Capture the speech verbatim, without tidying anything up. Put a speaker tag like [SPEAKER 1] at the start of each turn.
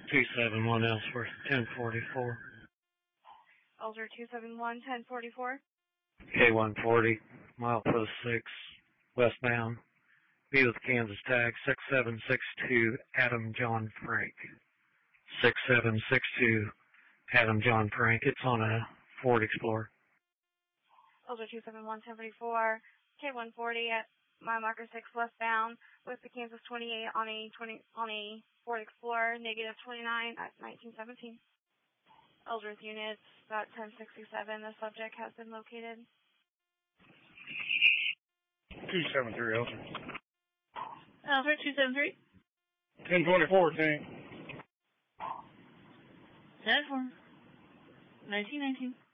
[SPEAKER 1] two seven one Ellsworth, ten forty-four.
[SPEAKER 2] Elder two seven one, ten forty-four.
[SPEAKER 1] K one forty, milepost six, westbound. Be with Kansas tag six seven six two, Adam John Frank. six seven six two, Adam John Frank. It's on a Ford Explorer.
[SPEAKER 2] Elder two seven one, ten forty-four, K one forty at mile marker six westbound with the Kansas twenty-eight on a twenty on a Ford Explorer, negative twenty-nine at nineteen seventeen. Elders units, about ten sixty-seven. The subject has been located.
[SPEAKER 3] two seven three, Elder.
[SPEAKER 2] Elder two seven three.
[SPEAKER 3] ten twenty-four, tank.
[SPEAKER 2] ten four. nineteen nineteen.